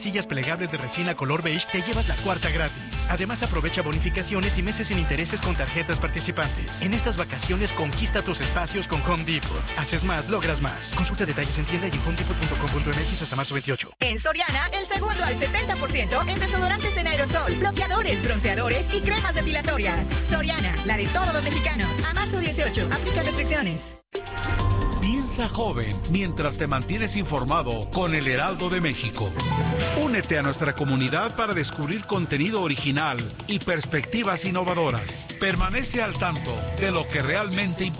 Sillas plegables de resina color beige, te llevas la cuarta gratis. Además, aprovecha bonificaciones y meses sin intereses con tarjetas participantes. En estas vacaciones, conquista tus espacios con Home Depot. Haces más, logras más. Consulta detalles en tienda y en homedepot.com.mx hasta marzo 28. En Soriana, el segundo al 70% en desodorantes en aerosol, bloqueadores, bronceadores y cremas depilatorias. Soriana, la de todos los mexicanos. A marzo 18, aplica restricciones. Piensa joven mientras te mantienes informado con el Heraldo de México. Únete a nuestra comunidad para descubrir contenido original y perspectivas innovadoras. Permanece al tanto de lo que realmente importa.